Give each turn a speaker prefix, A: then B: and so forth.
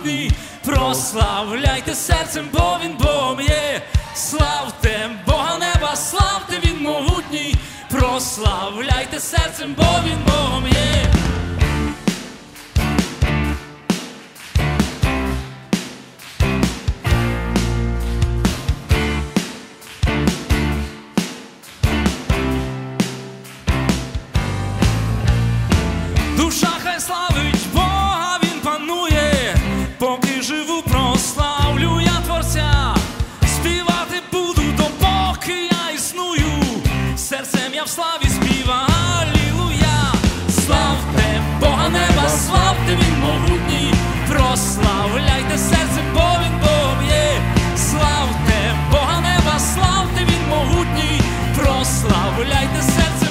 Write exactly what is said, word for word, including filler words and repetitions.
A: могутній. Прославляйте серцем, бо він Богом є. Славте Бога неба, славте, він могутній. Прославляйте серцем, бо він Богом є. Душа хай славить Бога, він панує. Поки живу, прославлю я Творця. Співати буду, допоки я існую. Серцем я в славі співа, алілуя. Славте Бога неба, славте, він могутній. Прославляйте серцем, бо він Богом є. Славте Бога неба, славте, він могутній. Прославляйте серцем.